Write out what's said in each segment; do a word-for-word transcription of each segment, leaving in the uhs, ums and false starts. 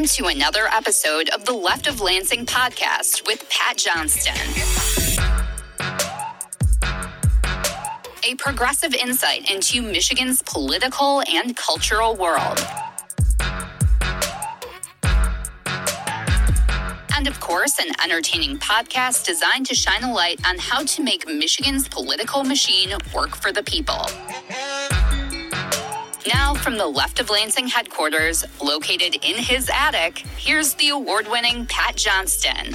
Welcome to another episode of the Left of Lansing podcast with Pat Johnston. A progressive insight into Michigan's political and cultural world. And of course, an entertaining podcast designed to shine a light on how to make Michigan's political machine work for the people. Now, from the Left of Lansing headquarters, located in his attic, here's the award-winning Pat Johnston.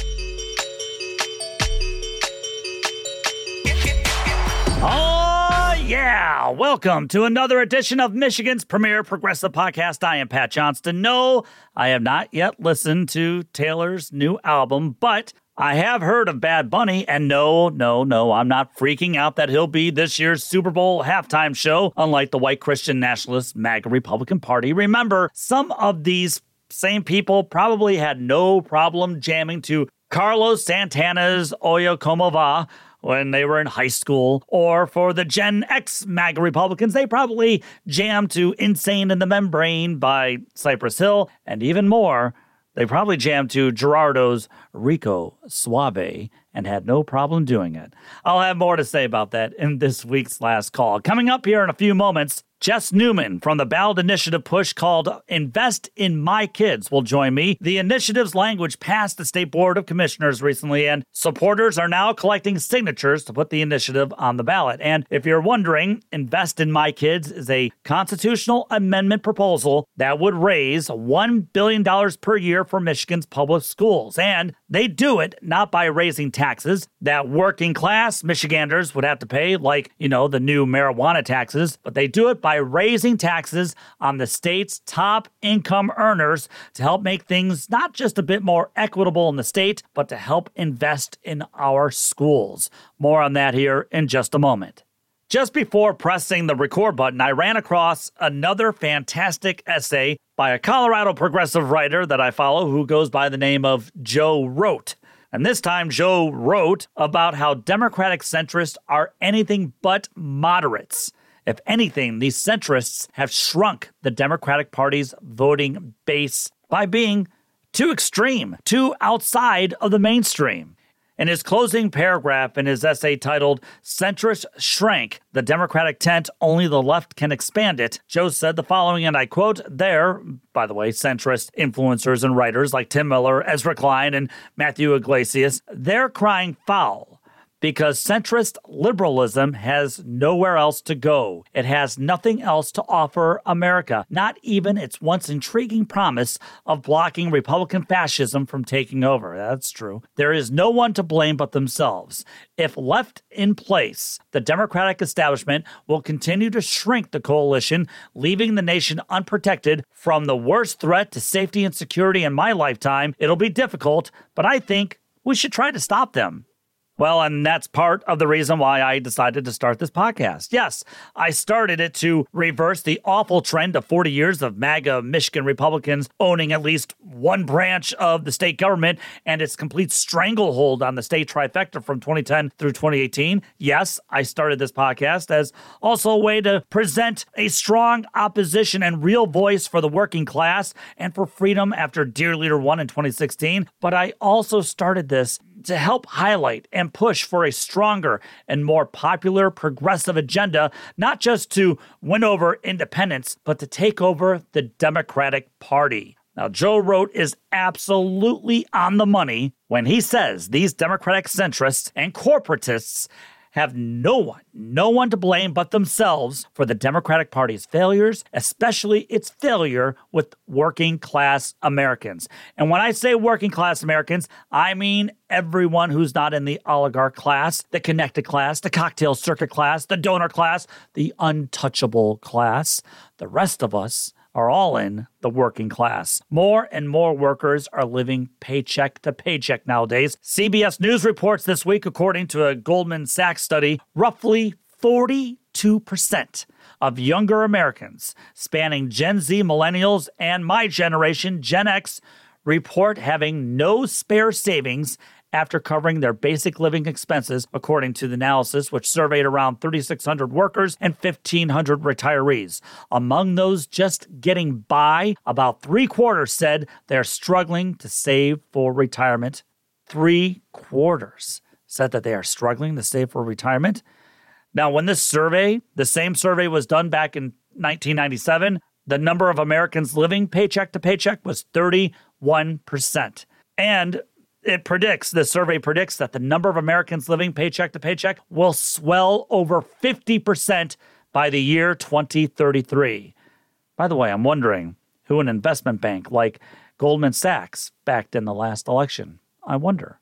Oh, yeah. Welcome to another edition of Michigan's premier progressive podcast. I am Pat Johnston. No, I have not yet listened to Taylor's new album, but I have heard of Bad Bunny, and no, no, no, I'm not freaking out that he'll be this year's Super Bowl halftime show, unlike the white Christian nationalist MAGA Republican Party. Remember, some of these same people probably had no problem jamming to Carlos Santana's Oye Como Va when they were in high school, or for the Gen X MAGA Republicans, they probably jammed to Insane in the Membrane by Cypress Hill, and even more, they probably jammed to Gerardo's Rico Suave and had no problem doing it. I'll have more to say about that in this week's last call. Coming up here in a few moments, Jess Newman from the ballot initiative push called Invest in My Kids will join me. The initiative's language passed the State Board of Commissioners recently, and supporters are now collecting signatures to put the initiative on the ballot. And if you're wondering, Invest in My Kids is a constitutional amendment proposal that would raise one billion dollars per year for Michigan's public schools. And they do it not by raising taxes that working class Michiganders would have to pay, like, you know, the new marijuana taxes, but they do it by raising taxes on the state's top income earners to help make things not just a bit more equitable in the state, but to help invest in our schools. More on that here in just a moment. Just before pressing the record button, I ran across another fantastic essay by a Colorado progressive writer that I follow who goes by the name of Joe Wrote. And this time, Joe wrote about how Democratic centrists are anything but moderates. If anything, these centrists have shrunk the Democratic Party's voting base by being too extreme, too outside of the mainstream. In his closing paragraph in his essay titled Centrists Shrank the Democratic Tent, Only the Left Can Expand It, Joe said the following, and I quote, "There, by the way, centrist influencers and writers like Tim Miller, Ezra Klein, and Matthew Iglesias, they're crying foul. Because centrist liberalism has nowhere else to go. It has nothing else to offer America, not even its once intriguing promise of blocking Republican fascism from taking over." That's true. There is no one to blame but themselves. If left in place, the Democratic establishment will continue to shrink the coalition, leaving the nation unprotected from the worst threat to safety and security in my lifetime. It'll be difficult, but I think we should try to stop them. Well, and that's part of the reason why I decided to start this podcast. Yes, I started it to reverse the awful trend of forty years of MAGA Michigan Republicans owning at least one branch of the state government and its complete stranglehold on the state trifecta from twenty ten through twenty eighteen. Yes, I started this podcast as also a way to present a strong opposition and real voice for the working class and for freedom after Dear Leader won in twenty sixteen. But I also started this to help highlight and push for a stronger and more popular progressive agenda, not just to win over independents, but to take over the Democratic Party. Now, Joe Wrote is absolutely on the money when he says these Democratic centrists and corporatists have no one, no one to blame but themselves for the Democratic Party's failures, especially its failure with working class Americans. And when I say working class Americans, I mean everyone who's not in the oligarch class, the connected class, the cocktail circuit class, the donor class, the untouchable class. The rest of us are all in the working class. More and more workers are living paycheck to paycheck nowadays. C B S News reports this week, according to a Goldman Sachs study, roughly forty-two percent of younger Americans, spanning Gen Z, millennials, and my generation, Gen X, report having no spare savings after covering their basic living expenses, according to the analysis, which surveyed around thirty-six hundred workers and fifteen hundred retirees. Among those just getting by, about three quarters said they're struggling to save for retirement. Three quarters said that they are struggling to save for retirement. Now, when this survey, the same survey was done back in nineteen ninety-seven, the number of Americans living paycheck to paycheck was thirty-one percent. And it predicts, the survey predicts that the number of Americans living paycheck to paycheck will swell over fifty percent by the year twenty thirty-three. By the way, I'm wondering who an investment bank like Goldman Sachs backed in the last election. I wonder.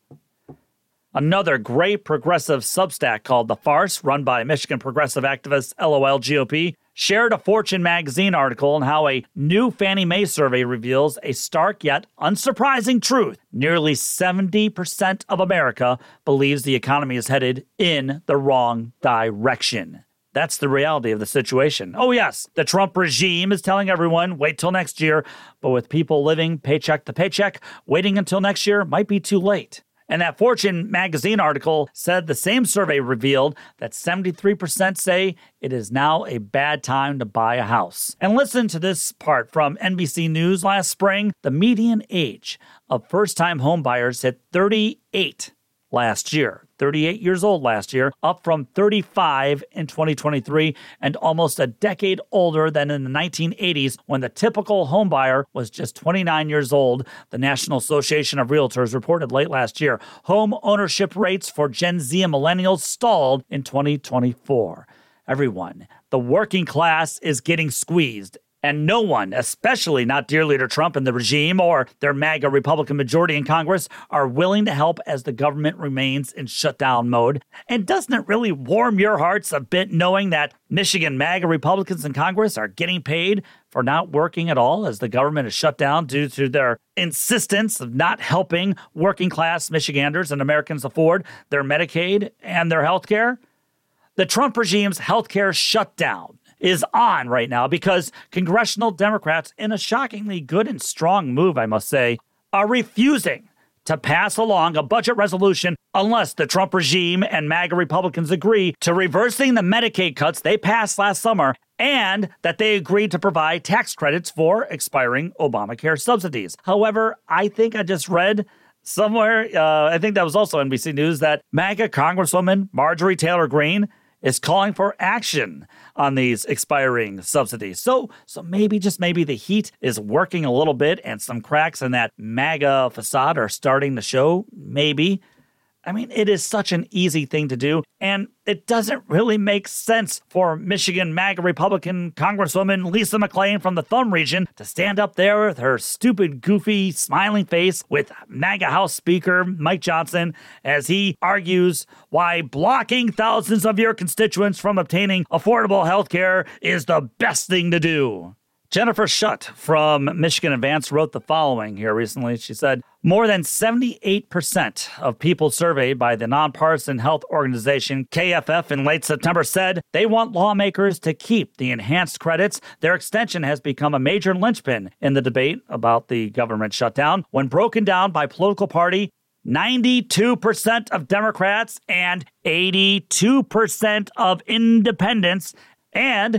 Another great progressive Substack called The Farce, run by Michigan progressive activist LOL G O P, shared a Fortune magazine article on how a new Fannie Mae survey reveals a stark yet unsurprising truth. Nearly seventy percent of America believes the economy is headed in the wrong direction. That's the reality of the situation. Oh yes, the Trump regime is telling everyone, wait till next year, but with people living paycheck to paycheck, waiting until next year might be too late. And that Fortune magazine article said the same survey revealed that seventy-three percent say it is now a bad time to buy a house. And listen to this part from N B C News last spring. The median age of first-time home buyers hit thirty-eight last year. thirty-eight years old last year, up from thirty-five in twenty twenty-three, and almost a decade older than in the nineteen eighties when the typical homebuyer was just twenty-nine years old, the National Association of Realtors reported late last year. Home ownership rates for Gen Z and millennials stalled in twenty twenty-four. Everyone, the working class is getting squeezed. And no one, especially not dear leader Trump and the regime or their MAGA Republican majority in Congress, are willing to help as the government remains in shutdown mode. And doesn't it really warm your hearts a bit knowing that Michigan MAGA Republicans in Congress are getting paid for not working at all as the government is shut down due to their insistence of not helping working class Michiganders and Americans afford their Medicaid and their health care? The Trump regime's health care shutdown is on right now because congressional Democrats, in a shockingly good and strong move, I must say, are refusing to pass along a budget resolution unless the Trump regime and MAGA Republicans agree to reversing the Medicaid cuts they passed last summer and that they agreed to provide tax credits for expiring Obamacare subsidies. However, I think I just read somewhere, uh, I think that was also N B C News, that MAGA Congresswoman Marjorie Taylor Greene is calling for action on these expiring subsidies. So so maybe, just maybe, the heat is working a little bit and some cracks in that MAGA facade are starting to show, maybe. I mean, it is such an easy thing to do, and it doesn't really make sense for Michigan MAGA Republican Congresswoman Lisa McClain from the Thumb region to stand up there with her stupid, goofy, smiling face with MAGA House Speaker Mike Johnson as he argues why blocking thousands of your constituents from obtaining affordable health care is the best thing to do. Jennifer Schutt from Michigan Advance wrote the following here recently. She said, more than seventy-eight percent of people surveyed by the nonpartisan health organization K F F in late September said they want lawmakers to keep the enhanced credits. Their extension has become a major linchpin in the debate about the government shutdown. When broken down by political party, ninety-two percent of Democrats and eighty-two percent of independents and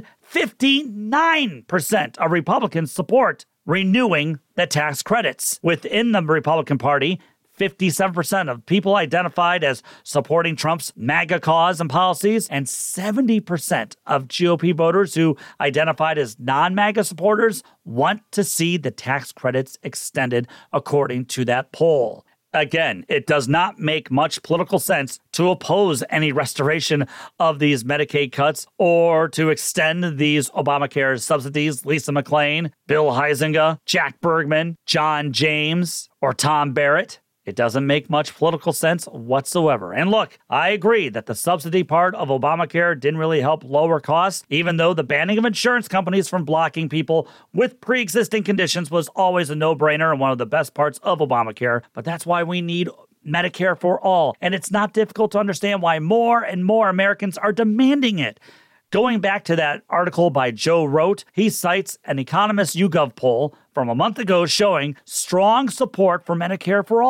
fifty-nine percent of Republicans support renewing the tax credits. Within the Republican Party, fifty-seven percent of people identified as supporting Trump's MAGA cause and policies, and seventy percent of G O P voters who identified as non-MAGA supporters want to see the tax credits extended, according to that poll. Again, it does not make much political sense to oppose any restoration of these Medicaid cuts or to extend these Obamacare subsidies. Lisa McClain, Bill Huizenga, Jack Bergman, John James, or Tom Barrett. It doesn't make much political sense whatsoever. And look, I agree that the subsidy part of Obamacare didn't really help lower costs, even though the banning of insurance companies from blocking people with pre-existing conditions was always a no-brainer and one of the best parts of Obamacare. But that's why we need Medicare for all. And it's not difficult to understand why more and more Americans are demanding it. Going back to that article by Joe Rote, he cites an Economist YouGov poll from a month ago showing strong support for Medicare for all.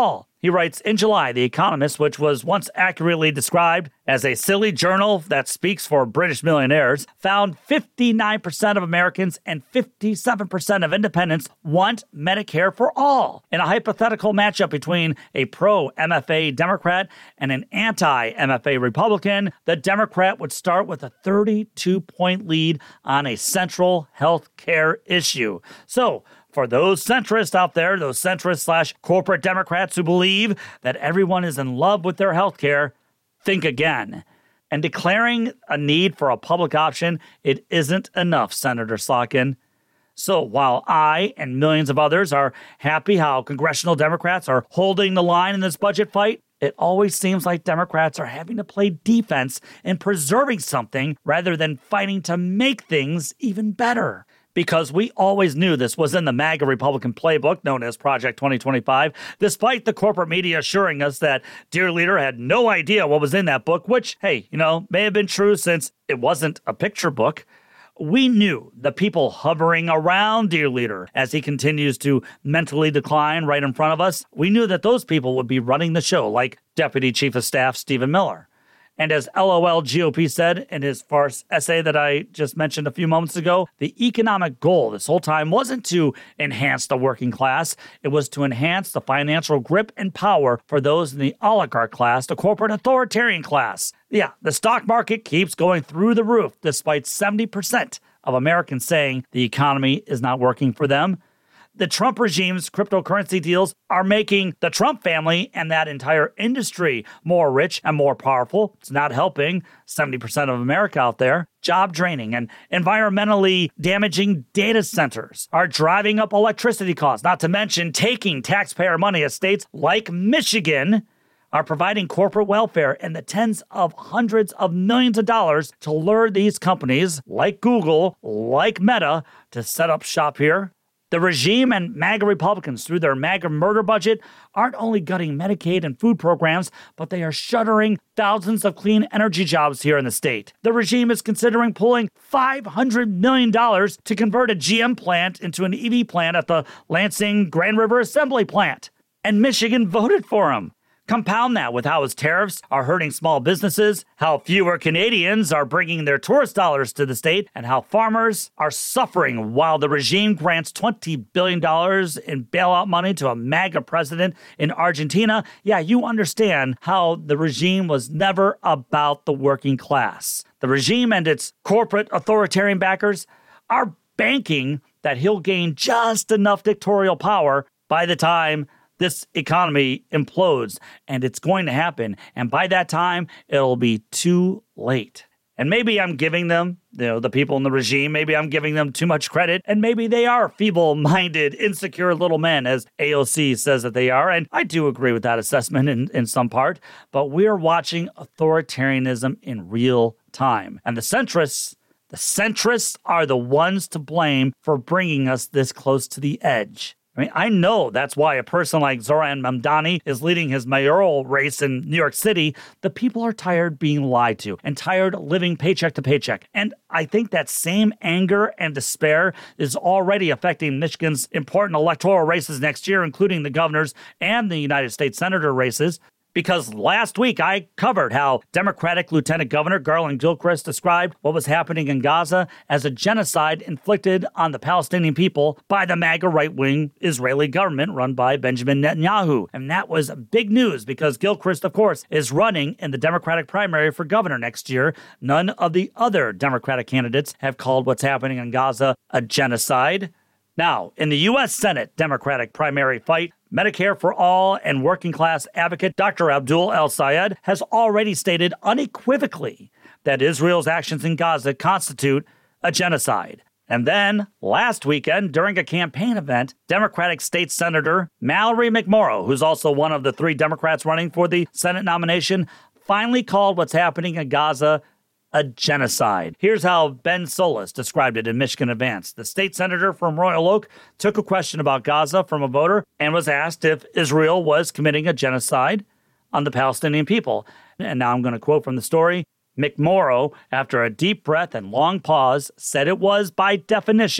He writes, in July, The Economist, which was once accurately described as a silly journal that speaks for British millionaires, found fifty-nine percent of Americans and fifty-seven percent of independents want Medicare for all. In a hypothetical matchup between a pro-M F A Democrat and an anti-M F A Republican, the Democrat would start with a thirty-two point lead on a central health care issue. So, for those centrists out there, those centrist slash corporate Democrats who believe that everyone is in love with their health care, think again. And declaring a need for a public option, it isn't enough, Senator Slotkin. So while I and millions of others are happy how congressional Democrats are holding the line in this budget fight, it always seems like Democrats are having to play defense and preserving something rather than fighting to make things even better. Because we always knew this was in the MAGA Republican playbook known as Project twenty twenty-five, despite the corporate media assuring us that Dear Leader had no idea what was in that book, which, hey, you know, may have been true since it wasn't a picture book. We knew the people hovering around Dear Leader as he continues to mentally decline right in front of us. We knew that those people would be running the show, like Deputy Chief of Staff Stephen Miller. And as LOL G O P said in his farce essay that I just mentioned a few moments ago, the economic goal this whole time wasn't to enhance the working class. It was to enhance the financial grip and power for those in the oligarch class, the corporate authoritarian class. Yeah, the stock market keeps going through the roof despite seventy percent of Americans saying the economy is not working for them. The Trump regime's cryptocurrency deals are making the Trump family and that entire industry more rich and more powerful. It's not helping seventy percent of America out there. Job draining and environmentally damaging data centers are driving up electricity costs, not to mention taking taxpayer money as states like Michigan are providing corporate welfare in the tens of hundreds of millions of dollars to lure these companies like Google, like Meta, to set up shop here. The regime and MAGA Republicans, through their MAGA murder budget, aren't only gutting Medicaid and food programs, but they are shuttering thousands of clean energy jobs here in the state. The regime is considering pulling five hundred million dollars to convert a G M plant into an E V plant at the Lansing Grand River Assembly Plant. And Michigan voted for him. Compound that with how his tariffs are hurting small businesses, how fewer Canadians are bringing their tourist dollars to the state, and how farmers are suffering while the regime grants twenty billion dollars in bailout money to a MAGA president in Argentina. Yeah, you understand how the regime was never about the working class. The regime and its corporate authoritarian backers are banking that he'll gain just enough dictatorial power by the time this economy implodes, and it's going to happen. And by that time, it'll be too late. And maybe I'm giving them, you know, the people in the regime, maybe I'm giving them too much credit, and maybe they are feeble-minded, insecure little men, as A O C says that they are. And I do agree with that assessment in, in some part, but we're watching authoritarianism in real time. And the centrists, the centrists are the ones to blame for bringing us this close to the edge. I mean, I know that's why a person like Zoran Mamdani is leading his mayoral race in New York City. The people are tired being lied to and tired living paycheck to paycheck. And I think that same anger and despair is already affecting Michigan's important electoral races next year, including the governor's and the United States Senator races. Because last week I covered how Democratic Lieutenant Governor Garland Gilchrist described what was happening in Gaza as a genocide inflicted on the Palestinian people by the MAGA right-wing Israeli government run by Benjamin Netanyahu. And that was big news because Gilchrist, of course, is running in the Democratic primary for governor next year. None of the other Democratic candidates have called what's happening in Gaza a genocide. Now, in the U S Senate Democratic primary fight, Medicare for All and working class advocate Doctor Abdul El-Sayed has already stated unequivocally that Israel's actions in Gaza constitute a genocide. And then, last weekend, during a campaign event, Democratic State Senator Mallory McMorrow, who's also one of the three Democrats running for the Senate nomination, finally called what's happening in Gaza a genocide. Here's how Ben Solis described it in Michigan Advance. The state senator from Royal Oak took a question about Gaza from a voter and was asked if Israel was committing a genocide on the Palestinian people. And now I'm going to quote from the story. McMorrow, after a deep breath and long pause, said it was, by definition,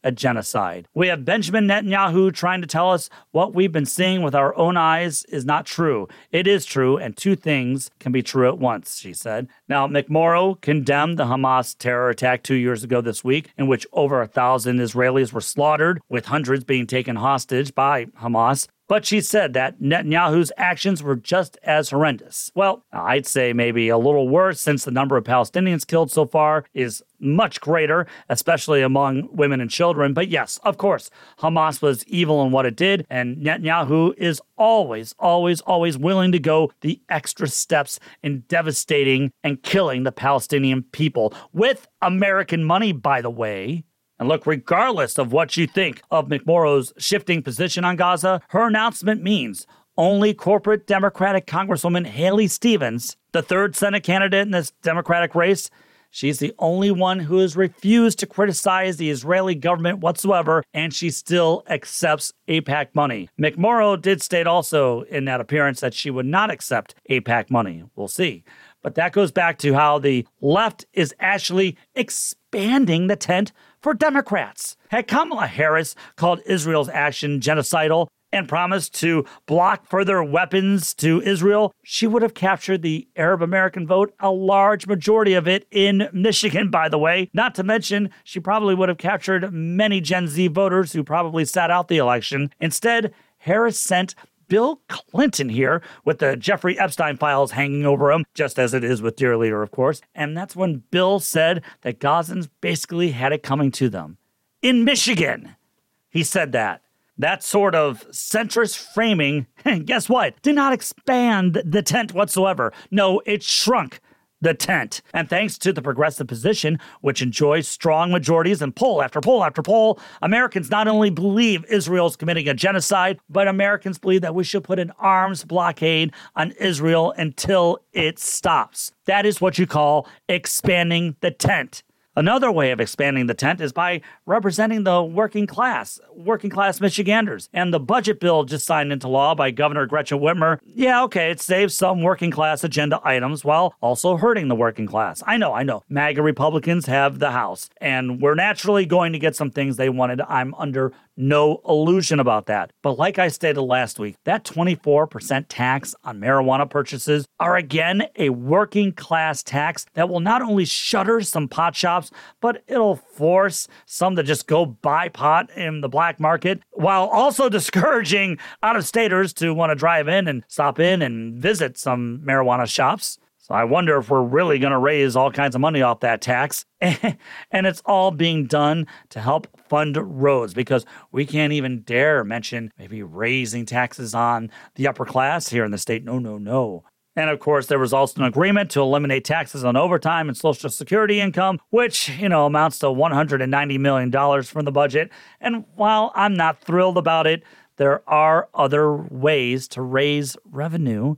a genocide. We have Benjamin Netanyahu trying to tell us what we've been seeing with our own eyes is not true. It is true, and two things can be true at once, she said. Now, McMorrow condemned the Hamas terror attack two years ago this week, in which over a thousand Israelis were slaughtered, with hundreds being taken hostage by Hamas. But she said that Netanyahu's actions were just as horrendous. Well, I'd say maybe a little worse, since the number of Palestinians killed so far is much greater, especially among women and children. But yes, of course, Hamas was evil in what it did, and Netanyahu is always, always, always willing to go the extra steps in devastating and killing the Palestinian people, with American money, by the way. And look, regardless of what you think of McMorrow's shifting position on Gaza, her announcement means only corporate Democratic Congresswoman Haley Stevens, the third Senate candidate in this Democratic race, she's the only one who has refused to criticize the Israeli government whatsoever, and she still accepts AIPAC money. McMorrow did state also in that appearance that she would not accept AIPAC money. We'll see. But that goes back to how the left is actually expanding the tent for Democrats. Had Kamala Harris called Israel's action genocidal and promised to block further weapons to Israel, she would have captured the Arab American vote, a large majority of it in Michigan, by the way. Not to mention, she probably would have captured many Gen Z voters who probably sat out the election. Instead, Harris sent Bill Clinton here with the Jeffrey Epstein files hanging over him, just as it is with Dear Leader, of course. And that's when Bill said that Gazans basically had it coming to them. In Michigan, he said that. That sort of centrist framing, guess what, did not expand the tent whatsoever. No, it shrunk the tent. And thanks to the progressive position, which enjoys strong majorities in poll after poll after poll, Americans not only believe Israel's committing a genocide, but Americans believe that we should put an arms blockade on Israel until it stops. That is what you call expanding the tent. Another way of expanding the tent is by representing the working class, working class Michiganders. And the budget bill just signed into law by Governor Gretchen Whitmer, yeah, okay, it saves some working class agenda items while also hurting the working class. I know, I know. MAGA Republicans have the House, and we're naturally going to get some things they wanted. I'm under no illusion about that. But like I stated last week, that twenty-four percent tax on marijuana purchases are again a working class tax that will not only shutter some pot shops, but it'll force some to just go buy pot in the black market, while also discouraging out-of-staters to want to drive in and stop in and visit some marijuana shops. So I wonder if we're really going to raise all kinds of money off that tax. And it's all being done to help fund roads, because we can't even dare mention maybe raising taxes on the upper class here in the state. No, no, no. And of course, there was also an agreement to eliminate taxes on overtime and Social Security income, which, you know, amounts to one hundred ninety million dollars from the budget. And while I'm not thrilled about it, there are other ways to raise revenue.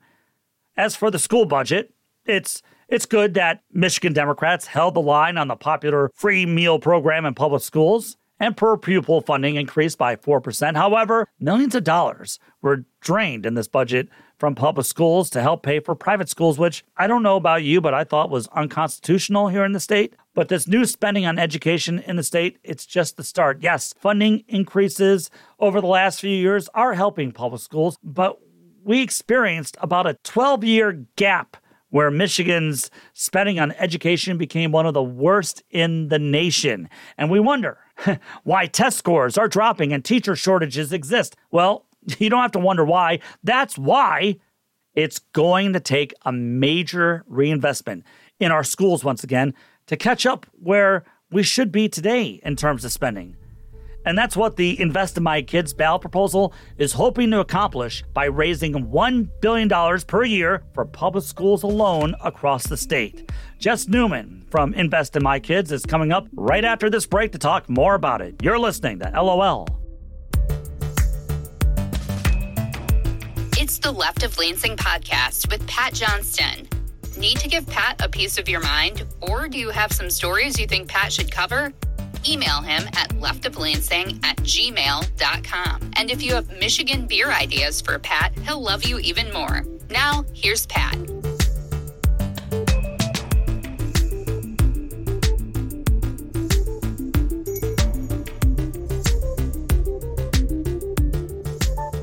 As for the school budget, It's it's good that Michigan Democrats held the line on the popular free meal program in public schools, and per pupil funding increased by four percent. However, millions of dollars were drained in this budget from public schools to help pay for private schools, which I don't know about you, but I thought was unconstitutional here in the state. But this new spending on education in the state, it's just the start. Yes, funding increases over the last few years are helping public schools, but we experienced about a twelve-year gap where Michigan's spending on education became one of the worst in the nation. And we wonder why test scores are dropping and teacher shortages exist. Well, you don't have to wonder why. That's why it's going to take a major reinvestment in our schools once again to catch up where we should be today in terms of spending. And that's what the Invest in My Kids ballot proposal is hoping to accomplish by raising one billion dollars per year for public schools alone across the state. Jess Newman from Invest in My Kids is coming up right after this break to talk more about it. You're listening to L O L. It's the Left of Lansing podcast with Pat Johnston. Need to give Pat a piece of your mind? Or do you have some stories you think Pat should cover? Email him at leftoflansing at gmail dot com. And if you have Michigan beer ideas for Pat, he'll love you even more. Now, here's Pat.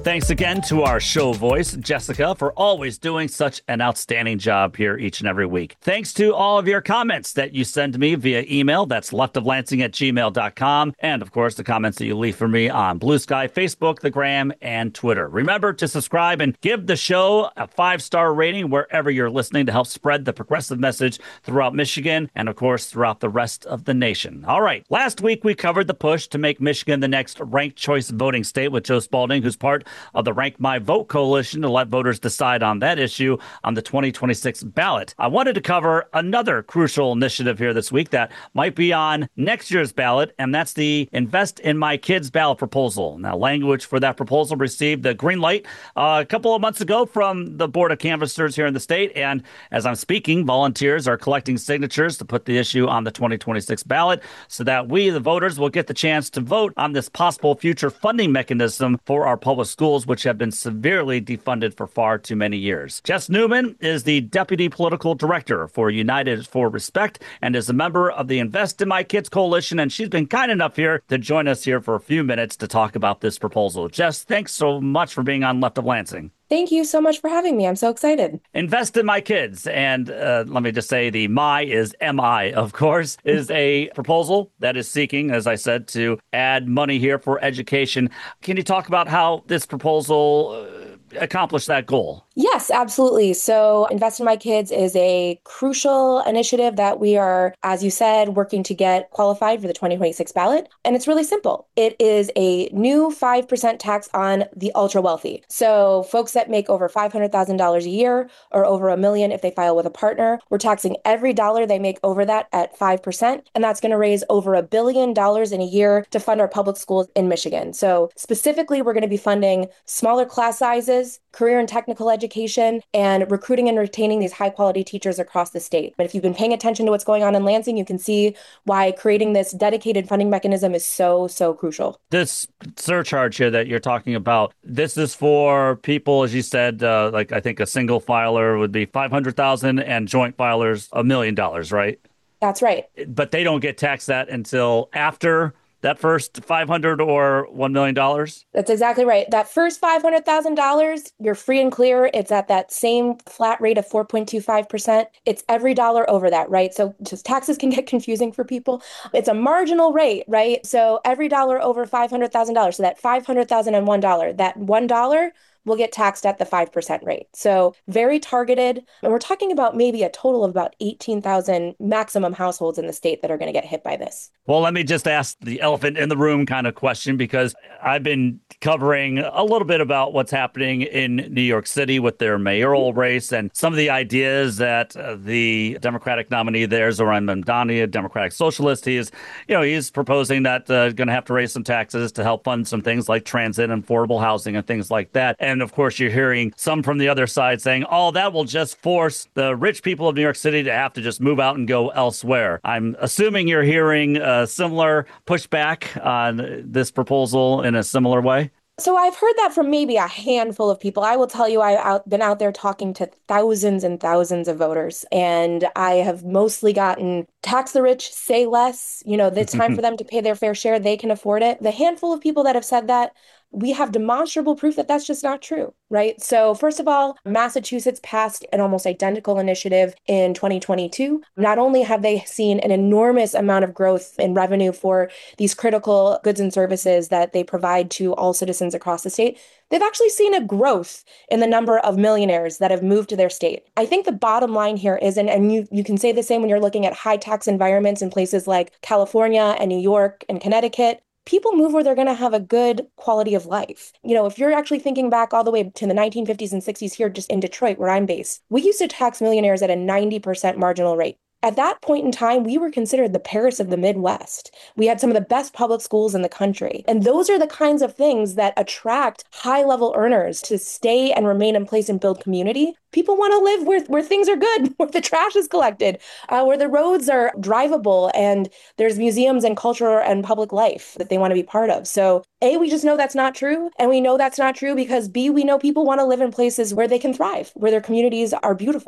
Thanks again to our show voice, Jessica, for always doing such an outstanding job here each and every week. Thanks to all of your comments that you send to me via email. That's leftoflansing at gmail dot com. And, of course, the comments that you leave for me on Blue Sky, Facebook, the Gram, and Twitter. Remember to subscribe and give the show a five-star rating wherever you're listening to help spread the progressive message throughout Michigan and, of course, throughout the rest of the nation. All right. Last week, we covered the push to make Michigan the next ranked choice voting state with Joe Spalding, who's part of the Rank My Vote coalition, to let voters decide on that issue on the twenty twenty-six ballot. I wanted to cover another crucial initiative here this week that might be on next year's ballot, and that's the Invest in My Kids ballot proposal. Now, language for that proposal received the green light uh, a couple of months ago from the Board of Canvassers here in the state, and as I'm speaking, volunteers are collecting signatures to put the issue on the twenty twenty-six ballot so that we, the voters, will get the chance to vote on this possible future funding mechanism for our public schools, which have been severely defunded for far too many years. Jess Newman is the Deputy Political Director for United for Respect and is a member of the Invest in My Kids Coalition, and she's been kind enough here to join us here for a few minutes to talk about this proposal. Jess, thanks so much for being on Left of Lansing. Thank you so much for having me. I'm so excited. Invest in My Kids. And uh, let me just say the my is M I, of course, is a proposal that is seeking, as I said, to add money here for education. Can you talk about how this proposal uh, accomplish that goal? Yes, absolutely. So Invest in My Kids is a crucial initiative that we are, as you said, working to get qualified for the twenty twenty-six ballot. And it's really simple. It is a new five percent tax on the ultra wealthy. So folks that make over five hundred thousand dollars a year or over a million if they file with a partner, we're taxing every dollar they make over that at five percent. And that's going to raise over a billion dollars in a year to fund our public schools in Michigan. So specifically, we're going to be funding smaller class sizes, career and technical education, and recruiting and retaining these high quality teachers across the state. But if you've been paying attention to what's going on in Lansing, you can see why creating this dedicated funding mechanism is so, so crucial. This surcharge here that you're talking about, this is for people, as you said, uh, like I think a single filer would be five hundred thousand dollars and joint filers a million dollars, right? That's right. But they don't get taxed that until after that first five hundred thousand dollars or one million dollars? That's exactly right. That first five hundred thousand dollars, you're free and clear. It's at that same flat rate of four point two five percent. It's every dollar over that, right? So just taxes can get confusing for people. It's a marginal rate, right? So every dollar over five hundred thousand dollars. So that five hundred thousand dollars and one dollar, that one dollar will get taxed at the five percent rate. So very targeted. And we're talking about maybe a total of about eighteen thousand maximum households in the state that are going to get hit by this. Well, let me just ask the elephant in the room kind of question, because I've been covering a little bit about what's happening in New York City with their mayoral race and some of the ideas that uh, the Democratic nominee there, Zoran Mamdani, a Democratic socialist, he is, you know, he's proposing that uh, going to have to raise some taxes to help fund some things like transit and affordable housing and things like that. And of course, you're hearing some from the other side saying, oh, that will just force the rich people of New York City to have to just move out and go elsewhere. I'm assuming you're hearing a similar pushback on this proposal in a similar way. So I've heard that from maybe a handful of people. I will tell you, I've out, been out there talking to thousands and thousands of voters, and I have mostly gotten tax the rich, say less. You know, it's time for them to pay their fair share. They can afford it. The handful of people that have said that, we have demonstrable proof that that's just not true, right? So first of all, Massachusetts passed an almost identical initiative in twenty twenty-two. Not only have they seen an enormous amount of growth in revenue for these critical goods and services that they provide to all citizens across the state, they've actually seen a growth in the number of millionaires that have moved to their state. I think the bottom line here is, and, and you, you can say the same when you're looking at high tax environments in places like California and New York and Connecticut, people move where they're going to have a good quality of life. You know, if you're actually thinking back all the way to the nineteen fifties and sixties here, just in Detroit, where I'm based, we used to tax millionaires at a ninety percent marginal rate. At that point in time, we were considered the Paris of the Midwest. We had some of the best public schools in the country. And those are the kinds of things that attract high-level earners to stay and remain in place and build community. People want to live where, where things are good, where the trash is collected, uh, where the roads are drivable, and there's museums and culture and public life that they want to be part of. So A, we just know that's not true. And we know that's not true because B, we know people want to live in places where they can thrive, where their communities are beautiful.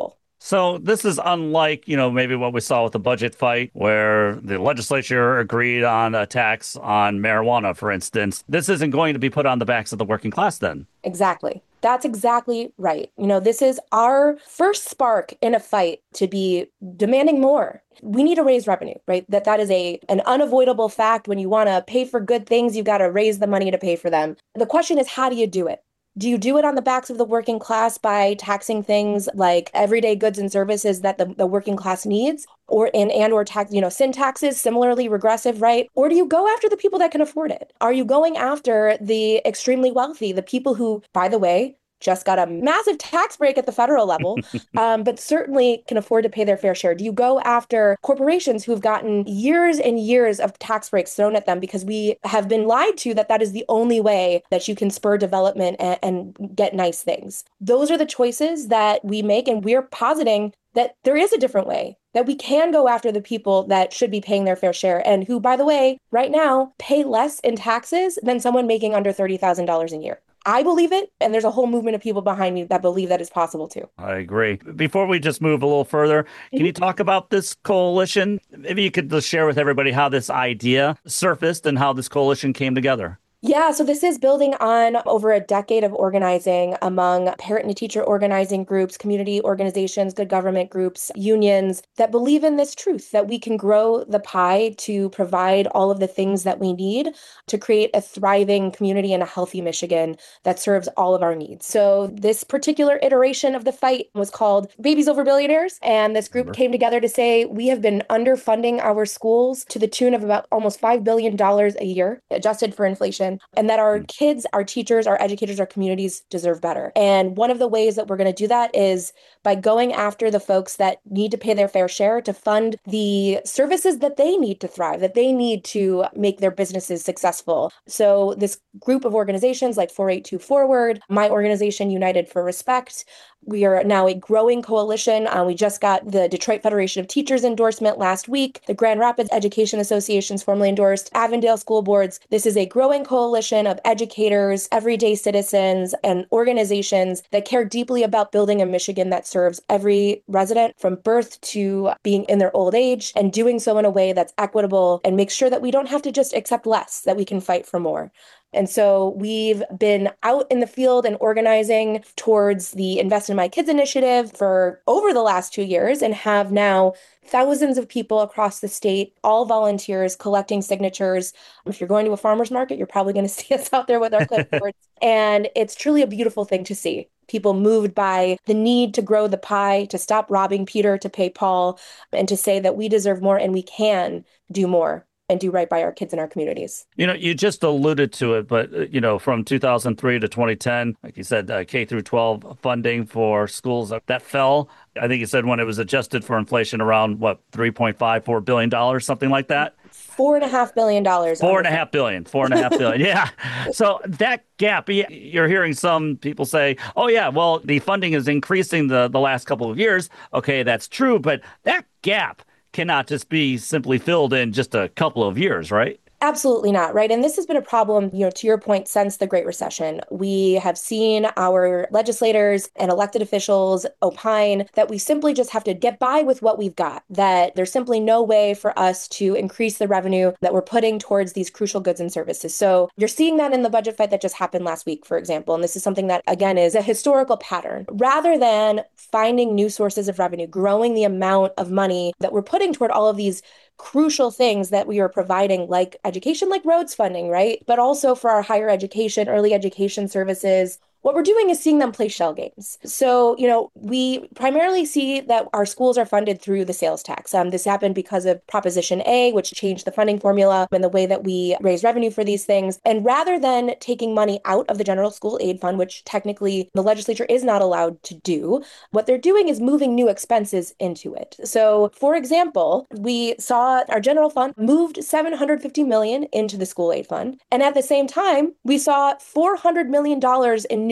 So this is unlike, you know, maybe what we saw with the budget fight where the legislature agreed on a tax on marijuana, for instance. This isn't going to be put on the backs of the working class then. Exactly. That's exactly right. You know, this is our first spark in a fight to be demanding more. We need to raise revenue, right? That that is a an unavoidable fact. When you want to pay for good things, you've got to raise the money to pay for them. The question is, how do you do it? Do you do it on the backs of the working class by taxing things like everyday goods and services that the, the working class needs, or and, and or tax, you know, sin taxes, similarly regressive, right? Or do you go after the people that can afford it? Are you going after the extremely wealthy, the people who, by the way, just got a massive tax break at the federal level, um, but certainly can afford to pay their fair share? Do you go after corporations who've gotten years and years of tax breaks thrown at them because we have been lied to that that is the only way that you can spur development and, and get nice things? Those are the choices that we make, and we're positing that there is a different way, that we can go after the people that should be paying their fair share and who, by the way, right now pay less in taxes than someone making under thirty thousand dollars a year. I believe it, and there's a whole movement of people behind me that believe that is possible too. I agree. Before we just move a little further, can mm-hmm. you talk about this coalition? Maybe you could just share with everybody how this idea surfaced and how this coalition came together. Yeah, so this is building on over a decade of organizing among parent and teacher organizing groups, community organizations, good government groups, unions that believe in this truth that we can grow the pie to provide all of the things that we need to create a thriving community and a healthy Michigan that serves all of our needs. So this particular iteration of the fight was called Babies Over Billionaires. And this group came together to say we have been underfunding our schools to the tune of about almost five billion dollars a year, adjusted for inflation. And that our kids, our teachers, our educators, our communities deserve better. And one of the ways that we're going to do that is by going after the folks that need to pay their fair share to fund the services that they need to thrive, that they need to make their businesses successful. So this group of organizations like four eighty-two Forward, my organization, United for Respect, we are now a growing coalition. Uh, we just got the Detroit Federation of Teachers endorsement last week. The Grand Rapids Education Association's formally endorsed Avondale School Boards. This is a growing coalition of educators, everyday citizens, and organizations that care deeply about building a Michigan that serves every resident from birth to being in their old age, and doing so in a way that's equitable and makes sure that we don't have to just accept less, that we can fight for more. And so we've been out in the field and organizing towards the Invest in My Kids initiative for over the last two years and have now thousands of people across the state, all volunteers, collecting signatures. If you're going to a farmer's market, you're probably going to see us out there with our clipboards. And it's truly a beautiful thing to see. People moved by the need to grow the pie, to stop robbing Peter, to pay Paul, and to say that we deserve more and we can do more and do right by our kids and our communities. You know, you just alluded to it, but, uh, you know, from two thousand three to twenty ten, like you said, uh, K through twelve funding for schools, uh, that fell. I think you said when it was adjusted for inflation around, what, three point five four billion dollars, something like that? Four and a half billion dollars. Four and a half billion. Four and a half billion. Yeah. So that gap, you're hearing some people say, oh, yeah, well, the funding is increasing the, the last couple of years. Okay, that's true. But that gap cannot just be simply filled in just a couple of years, right? Absolutely not, right? And this has been a problem, you know, to your point, since the Great Recession. We have seen our legislators and elected officials opine that we simply just have to get by with what we've got, that there's simply no way for us to increase the revenue that we're putting towards these crucial goods and services. So you're seeing that in the budget fight that just happened last week, for example. And this is something that, again, is a historical pattern. Rather than finding new sources of revenue, growing the amount of money that we're putting toward all of these crucial things that we are providing, like education, like roads funding, right? But also for our higher education, early education services, what we're doing is seeing them play shell games. So, you know, we primarily see that our schools are funded through the sales tax. Um, this happened because of Proposition A, which changed the funding formula and the way that we raise revenue for these things. And rather than taking money out of the general school aid fund, which technically the legislature is not allowed to do, what they're doing is moving new expenses into it. So, for example, we saw our general fund moved seven hundred fifty million dollars into the school aid fund. And at the same time, we saw four hundred million dollars in new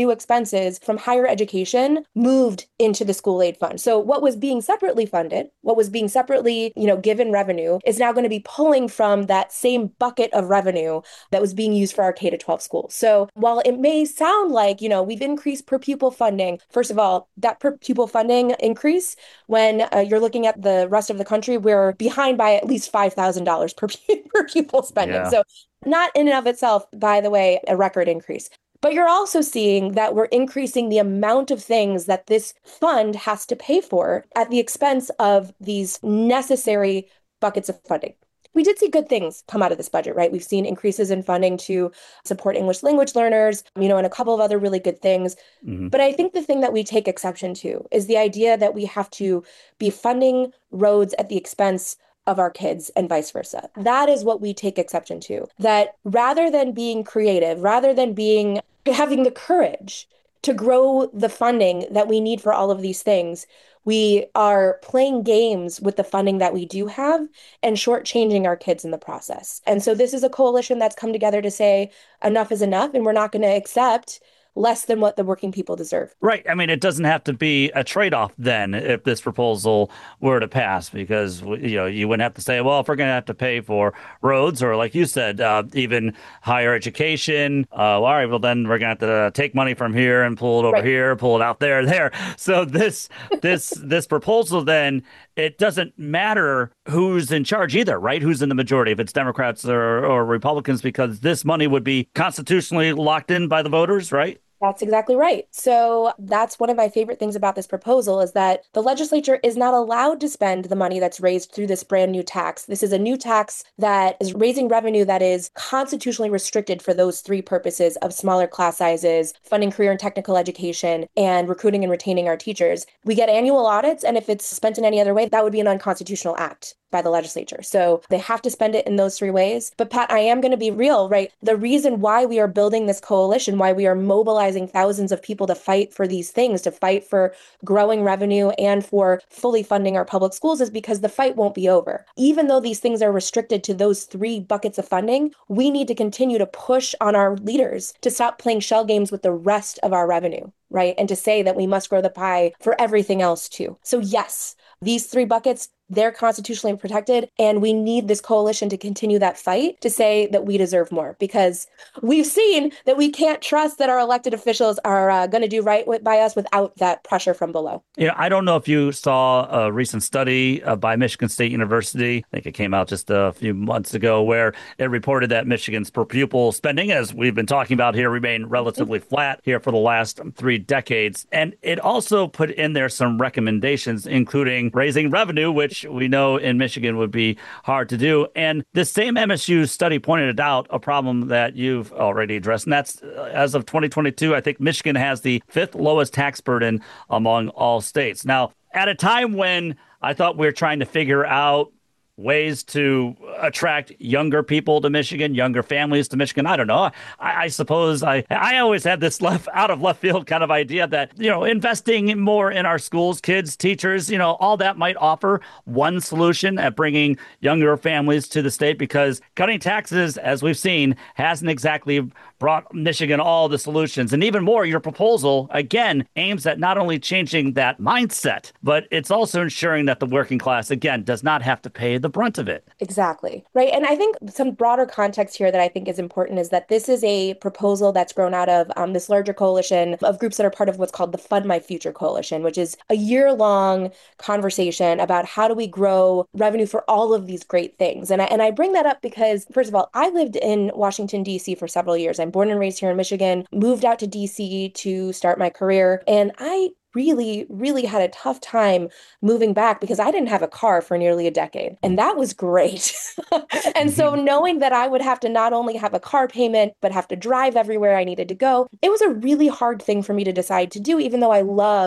new expenses from higher education moved into the school aid fund. So what was being separately funded, what was being separately, you know, given revenue is now going to be pulling from that same bucket of revenue that was being used for our K to twelve schools. So while it may sound like, you know, we've increased per pupil funding, first of all, that per pupil funding increase, when uh, you're looking at the rest of the country, we're behind by at least five thousand dollars per, per pupil spending. Yeah. So not in and of itself, by the way, a record increase. But you're also seeing that we're increasing the amount of things that this fund has to pay for at the expense of these necessary buckets of funding. We did see good things come out of this budget, right? We've seen increases in funding to support English language learners, you know, and a couple of other really good things. Mm-hmm. But I think the thing that we take exception to is the idea that we have to be funding roads at the expense of our kids and vice versa. That is what we take exception to. That rather than being creative, rather than being having the courage to grow the funding that we need for all of these things, we are playing games with the funding that we do have and shortchanging our kids in the process. And so this is a coalition that's come together to say enough is enough, and we're not going to accept less than what the working people deserve. Right. I mean, it doesn't have to be a trade-off then if this proposal were to pass, because, you know, you wouldn't have to say, well, if we're going to have to pay for roads or, like you said, uh, even higher education, uh, all right, well, then we're going to have to take money from here and pull it over right. here, pull it out there, there. So this this this proposal then, it doesn't matter who's in charge either, right? Who's in the majority, if it's Democrats or, or Republicans, because this money would be constitutionally locked in by the voters, right? That's exactly right. So that's one of my favorite things about this proposal is that the legislature is not allowed to spend the money that's raised through this brand new tax. This is a new tax that is raising revenue that is constitutionally restricted for those three purposes of smaller class sizes, funding career and technical education, and recruiting and retaining our teachers. We get annual audits, and if it's spent in any other way, that would be an unconstitutional act by the legislature. So they have to spend it in those three ways. But Pat, I am going to be real, right? The reason why we are building this coalition, why we are mobilizing thousands of people to fight for these things, to fight for growing revenue and for fully funding our public schools is because the fight won't be over. Even though these things are restricted to those three buckets of funding, we need to continue to push on our leaders to stop playing shell games with the rest of our revenue, right? And to say that we must grow the pie for everything else too. So yes, these three buckets, they're constitutionally protected, and we need this coalition to continue that fight to say that we deserve more, because we've seen that we can't trust that our elected officials are uh, going to do right with, by us without that pressure from below. You know, I don't know if you saw a recent study uh, by Michigan State University. I think it came out just a few months ago, where it reported that Michigan's per pupil spending, as we've been talking about here, remained relatively mm-hmm. flat here for the last three decades. And it also put in there some recommendations, including raising revenue, which we know in Michigan would be hard to do. And this same M S U study pointed out a problem that you've already addressed. And that's, uh, as of twenty twenty-two, I think Michigan has the fifth lowest tax burden among all states. Now, at a time when I thought we were trying to figure out ways to attract younger people to Michigan, younger families to Michigan. I don't know. I, I suppose I I always had this left out of left field kind of idea that, you know, investing more in our schools, kids, teachers, you know, all that might offer one solution at bringing younger families to the state, because cutting taxes, as we've seen, hasn't exactly brought Michigan all the solutions. And even more, your proposal, again, aims at not only changing that mindset, but it's also ensuring that the working class, again, does not have to pay the brunt of it. Exactly. Right. And I think some broader context here that I think is important is that this is a proposal that's grown out of um, this larger coalition of groups that are part of what's called the Fund My Future Coalition, which is a year-long conversation about how do we grow revenue for all of these great things. And I, and I bring that up because, first of all, I lived in Washington, D C for several years. I'm born and raised here in Michigan, moved out to D C to start my career. And I really, really had a tough time moving back because I didn't have a car for nearly a decade. And that was great. And so knowing that I would have to not only have a car payment, but have to drive everywhere I needed to go, it was a really hard thing for me to decide to do, even though I love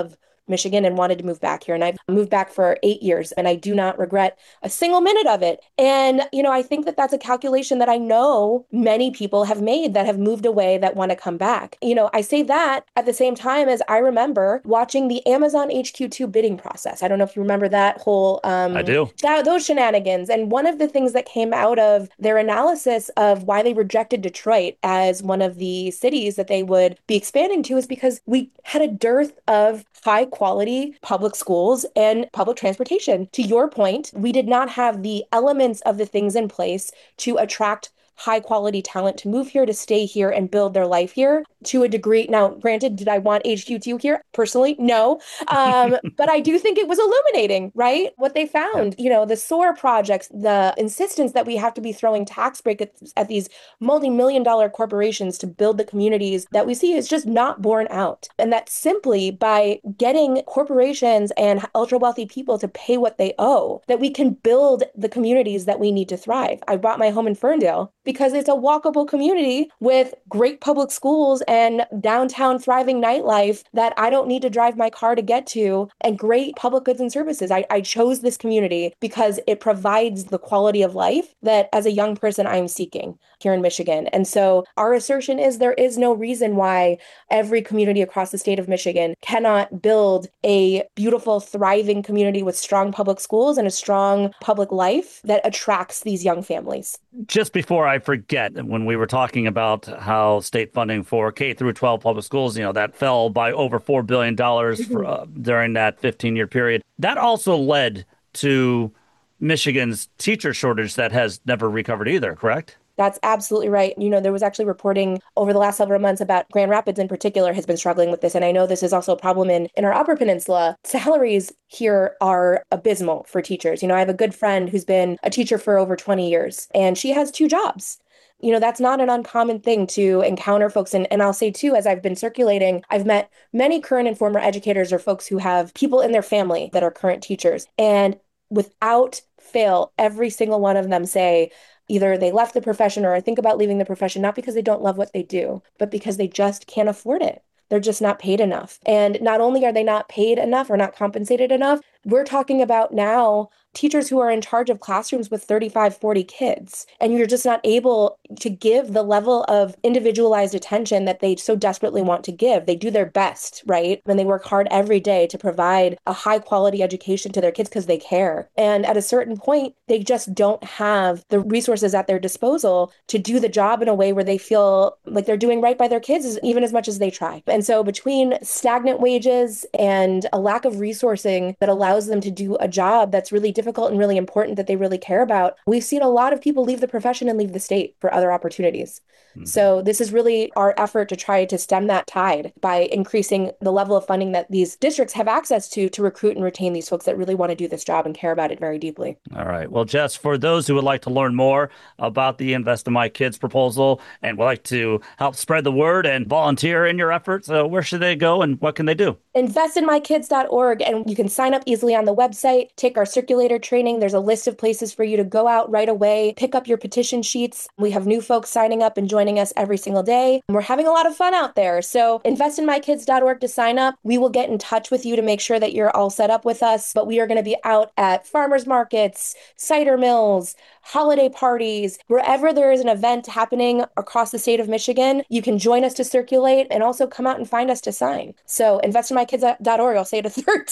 Michigan and wanted to move back here. And I've moved back for eight years and I do not regret a single minute of it. And, you know, I think that that's a calculation that I know many people have made that have moved away that want to come back. You know, I say that at the same time as I remember watching the Amazon H Q two bidding process. I don't know if you remember that whole... Um, I do. That, those shenanigans. And one of the things that came out of their analysis of why they rejected Detroit as one of the cities that they would be expanding to is because we had a dearth of high quality public schools and public transportation. To your point, we did not have the elements of the things in place to attract high quality talent to move here, to stay here and build their life here to a degree. Now, granted, did I want H Q two here? Personally, no. Um, but I do think it was illuminating, right? What they found, you know, the S O A R projects, the insistence that we have to be throwing tax breaks at, at these multi-million dollar corporations to build the communities that we see is just not borne out. And that simply by getting corporations and ultra wealthy people to pay what they owe, that we can build the communities that we need to thrive. I bought my home in Ferndale because it's a walkable community with great public schools and downtown thriving nightlife that I don't need to drive my car to get to, and great public goods and services. I, I chose this community because it provides the quality of life that as a young person I'm seeking here in Michigan. And so our assertion is there is no reason why every community across the state of Michigan cannot build a beautiful, thriving community with strong public schools and a strong public life that attracts these young families. Just before I forget, when we were talking about how state funding for K through twelve public schools, you know, that fell by over four billion dollars for, uh, during that fifteen-year period. That also led to Michigan's teacher shortage that has never recovered either, correct? That's absolutely right. You know, there was actually reporting over the last several months about Grand Rapids in particular has been struggling with this. And I know this is also a problem in, in our Upper Peninsula. Salaries here are abysmal for teachers. You know, I have a good friend who's been a teacher for over twenty years, and she has two jobs. You know, that's not an uncommon thing to encounter folks. And, and I'll say, too, as I've been circulating, I've met many current and former educators or folks who have people in their family that are current teachers. And without fail, every single one of them say, either they left the profession or think about leaving the profession, not because they don't love what they do, but because they just can't afford it. They're just not paid enough. And not only are they not paid enough or not compensated enough, we're talking about now teachers who are in charge of classrooms with thirty-five, forty kids, and you're just not able to give the level of individualized attention that they so desperately want to give. They do their best, right? And they work hard every day to provide a high quality education to their kids because they care. And at a certain point, they just don't have the resources at their disposal to do the job in a way where they feel like they're doing right by their kids, even as much as they try. And so between stagnant wages and a lack of resourcing that allows them to do a job that's really difficult and really important that they really care about, we've seen a lot of people leave the profession and leave the state for other opportunities. Mm-hmm. So this is really our effort to try to stem that tide by increasing the level of funding that these districts have access to to recruit and retain these folks that really want to do this job and care about it very deeply. All right. Well, Jess, for those who would like to learn more about the Invest in My Kids proposal and would like to help spread the word and volunteer in your efforts, uh, where should they go and what can they do? invest in my kids dot org, and you can sign up easily on the website, take our circulator training. There's a list of places for you to go out right away, pick up your petition sheets. We have new folks signing up and joining us every single day. We're having a lot of fun out there. So invest in my kids dot org to sign up. We will get in touch with you to make sure that you're all set up with us, but we are going to be out at farmers markets, cider mills, holiday parties, wherever there is an event happening across the state of Michigan. You can join us to circulate and also come out and find us to sign. So invest in my kids dot org, I'll say it a third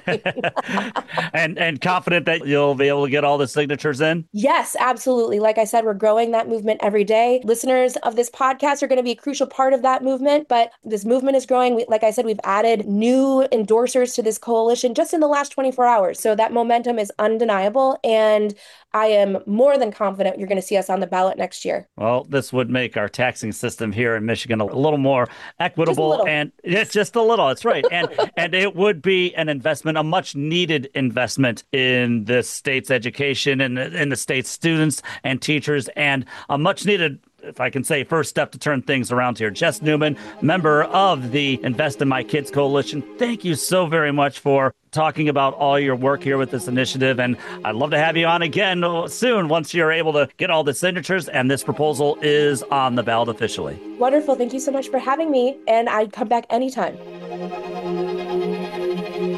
time. and and confident that you'll be able to get all the signatures in? Yes, absolutely. Like I said, we're growing that movement every day. Listeners of this podcast are going to be a crucial part of that movement, but this movement is growing. We, like I said, we've added new endorsers to this coalition just in the last twenty-four hours. So that momentum is undeniable. And I am more than confident you're going to see us on the ballot next year. Well, this would make our taxing system here in Michigan a little more equitable. Just a little. And it's just a little. That's right. And and it would be an investment, a much needed investment in the state's education and in the state's students and teachers, and a much needed, if I can say, first step to turn things around here. Jess Newman, member of the Invest in My Kids Coalition, thank you so very much for talking about all your work here with this initiative. And I'd love to have you on again soon once you're able to get all the signatures and this proposal is on the ballot officially. Wonderful. Thank you so much for having me. And I'd come back anytime.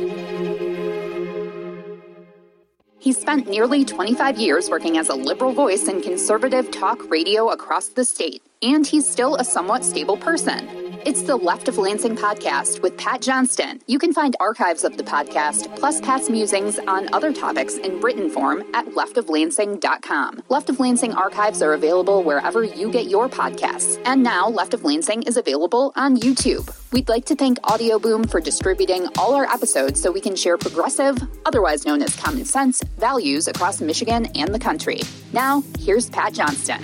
He spent nearly twenty-five years working as a liberal voice in conservative talk radio across the state, and he's still a somewhat stable person. It's the Left of Lansing podcast with Pat Johnston. You can find archives of the podcast, plus Pat's musings on other topics in written form at left of lansing dot com. Left of Lansing archives are available wherever you get your podcasts. And now Left of Lansing is available on YouTube. We'd like to thank Audio Boom for distributing all our episodes so we can share progressive, otherwise known as common sense, values across Michigan and the country. Now, here's Pat Johnston.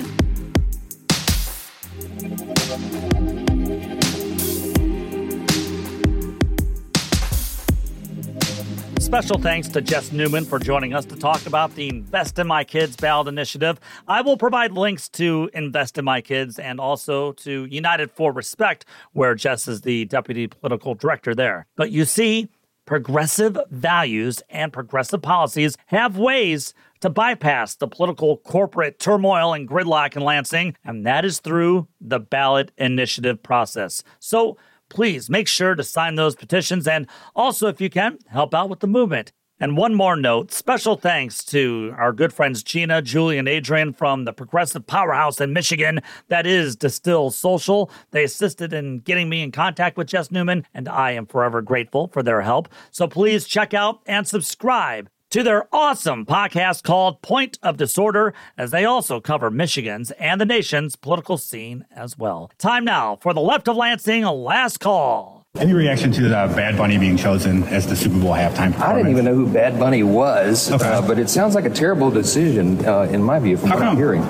Special thanks to Jess Newman for joining us to talk about the Invest in My Kids ballot initiative. I will provide links to Invest in My Kids and also to United for Respect, where Jess is the deputy political director there. But you see, progressive values and progressive policies have ways to bypass the political corporate turmoil and gridlock in Lansing, and that is through the ballot initiative process. So please make sure to sign those petitions and also, if you can, help out with the movement. And one more note, special thanks to our good friends Gina, Julie, and Adrian from the progressive powerhouse in Michigan that is Distill Social. They assisted in getting me in contact with Jess Newman, and I am forever grateful for their help. So please check out and subscribe to their awesome podcast called Point of Disorder, as they also cover Michigan's and the nation's political scene as well. Time now for the Left of Lansing Last Call. Any reaction to uh, Bad Bunny being chosen as the Super Bowl halftime performance? I didn't even know who Bad Bunny was, okay. uh, but it sounds like a terrible decision, uh, in my view, from How what come? I'm hearing.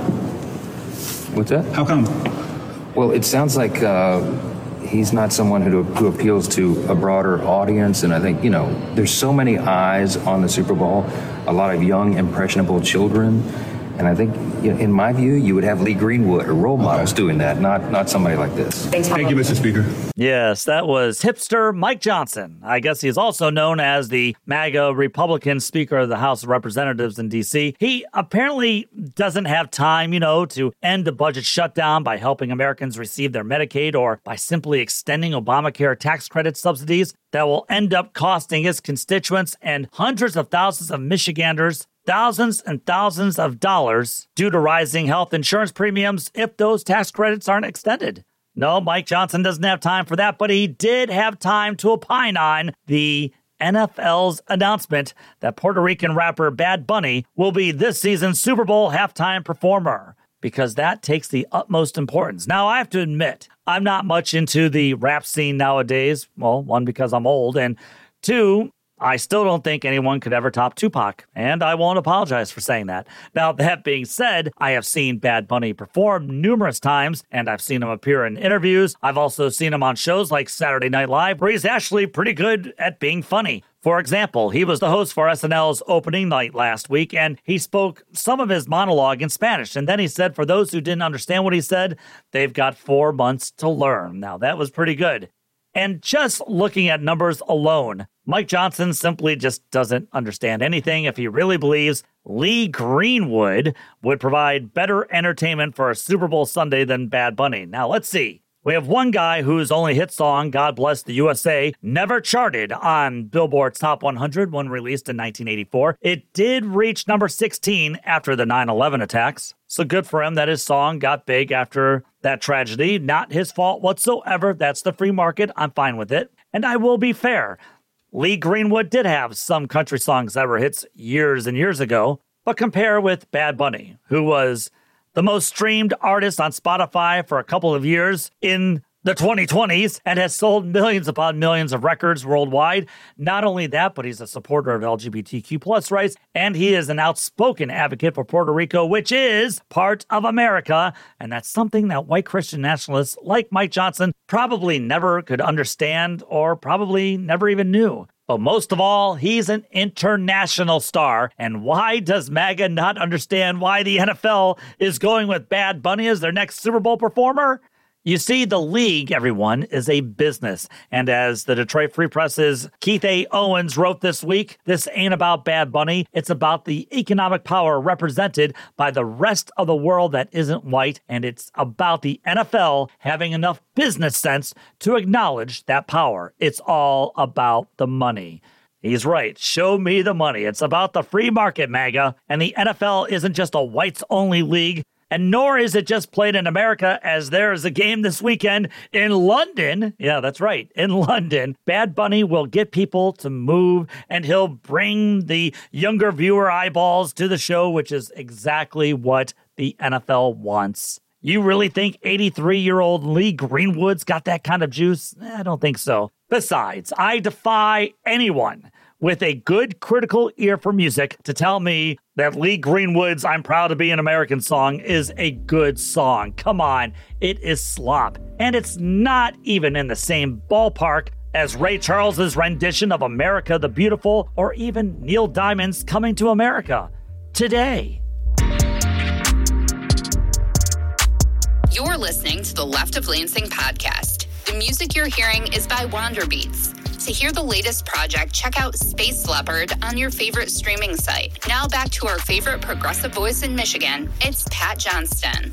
What's that? How come? Well, it sounds like uh, he's not someone who, who appeals to a broader audience. And I think, you know, there's so many eyes on the Super Bowl, a lot of young, impressionable children. And I think, you know, in my view, you would have Lee Greenwood or role models okay. doing that, not not somebody like this. Thank you, Mister Speaker. Yes, that was hipster Mike Johnson. I guess he's also known as the MAGA Republican Speaker of the House of Representatives in D C. He apparently doesn't have time, you know, to end the budget shutdown by helping Americans receive their Medicaid or by simply extending Obamacare tax credit subsidies that will end up costing his constituents and hundreds of thousands of Michiganders thousands and thousands of dollars due to rising health insurance premiums if those tax credits aren't extended. No, Mike Johnson doesn't have time for that, but he did have time to opine on the N F L's announcement that Puerto Rican rapper Bad Bunny will be this season's Super Bowl halftime performer, because that takes the utmost importance. Now, I have to admit, I'm not much into the rap scene nowadays. Well, one, because I'm old, and two, I still don't think anyone could ever top Tupac, and I won't apologize for saying that. Now, that being said, I have seen Bad Bunny perform numerous times, and I've seen him appear in interviews. I've also seen him on shows like Saturday Night Live, where he's actually pretty good at being funny. For example, he was the host for S N L's opening night last week, and he spoke some of his monologue in Spanish. And then he said, for those who didn't understand what he said, they've got four months to learn. Now, that was pretty good. And just looking at numbers alone, Mike Johnson simply just doesn't understand anything if he really believes Lee Greenwood would provide better entertainment for a Super Bowl Sunday than Bad Bunny. Now, let's see. We have one guy whose only hit song, God Bless the U S A, never charted on Billboard's Top one hundred when released in nineteen eighty-four. It did reach number sixteen after the nine eleven attacks. So good for him that his song got big after that tragedy. Not his fault whatsoever. That's the free market. I'm fine with it. And I will be fair. Lee Greenwood did have some country songs that were hits years and years ago. But compare with Bad Bunny, who was the most streamed artist on Spotify for a couple of years in the twenty twenties and has sold millions upon millions of records worldwide. Not only that, but he's a supporter of L G B T Q plus rights, and he is an outspoken advocate for Puerto Rico, which is part of America. And that's something that white Christian nationalists like Mike Johnson probably never could understand or probably never even knew. But most of all, he's an international star. And why does MAGA not understand why the N F L is going with Bad Bunny as their next Super Bowl performer? You see, the league, everyone, is a business. And as the Detroit Free Press's Keith A. Owens wrote this week, this ain't about Bad Bunny. It's about the economic power represented by the rest of the world that isn't white. And it's about the N F L having enough business sense to acknowledge that power. It's all about the money. He's right. Show me the money. It's about the free market, MAGA. And the N F L isn't just a whites-only league, and nor is it just played in America, as there is a game this weekend in London. Yeah, that's right, in London. Bad Bunny will get people to move, and he'll bring the younger viewer eyeballs to the show, which is exactly what the N F L wants. You really think eighty-three-year-old Lee Greenwood's got that kind of juice? I don't think so. Besides, I defy anyone with a good critical ear for music to tell me that Lee Greenwood's I'm Proud to Be an American song is a good song. Come on, it is slop. And it's not even in the same ballpark as Ray Charles's rendition of America the Beautiful, or even Neil Diamond's Coming to America Today. You're listening to the Left of Lansing podcast. The music you're hearing is by Wander Beats. To hear the latest project, check out Space Leopard on your favorite streaming site. Now back to our favorite progressive voice in Michigan. It's Pat Johnston.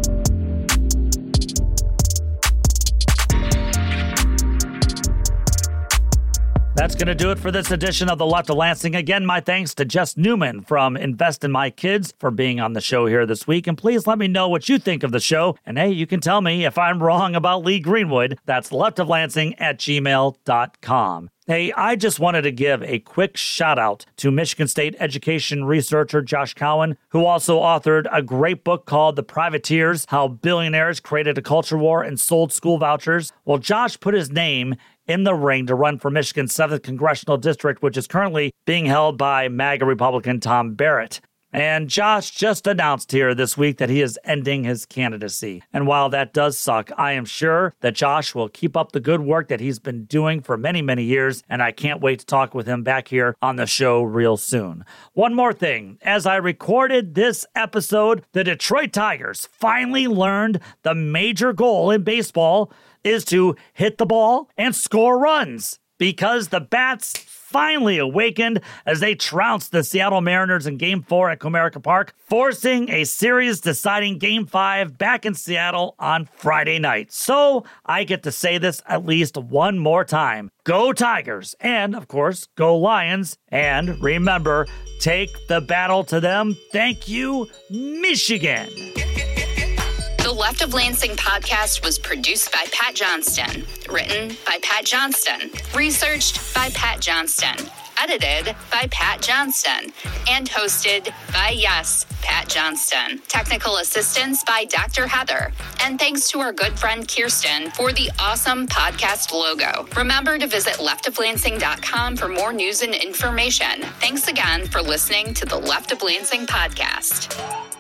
That's going to do it for this edition of the Left of Lansing. Again, my thanks to Jess Newman from Invest in My Kids for being on the show here this week. And please let me know what you think of the show. And hey, you can tell me if I'm wrong about Lee Greenwood. That's leftoflansing at gmail dot com. Hey, I just wanted to give a quick shout out to Michigan State education researcher Josh Cowan, who also authored a great book called The Privateers, How Billionaires Created a Culture War and Sold School Vouchers. Well, Josh put his name in the ring to run for Michigan's seventh Congressional District, which is currently being held by MAGA Republican Tom Barrett. And Josh just announced here this week that he is ending his candidacy. And while that does suck, I am sure that Josh will keep up the good work that he's been doing for many, many years. And I can't wait to talk with him back here on the show real soon. One more thing. As I recorded this episode, the Detroit Tigers finally learned the major goal in baseball is to hit the ball and score runs, because the Bats finally awakened as they trounced the Seattle Mariners in Game four at Comerica Park, forcing a series-deciding Game five back in Seattle on Friday night. So I get to say this at least one more time. Go Tigers! And, of course, go Lions! And remember, take the battle to them. Thank you, Michigan! The Left of Lansing podcast was produced by Pat Johnston, written by Pat Johnston, researched by Pat Johnston, edited by Pat Johnston, and hosted by, yes, Pat Johnston. Technical assistance by Doctor Heather. And thanks to our good friend Kirsten for the awesome podcast logo. Remember to visit left of lansing dot com for more news and information. Thanks again for listening to the Left of Lansing podcast.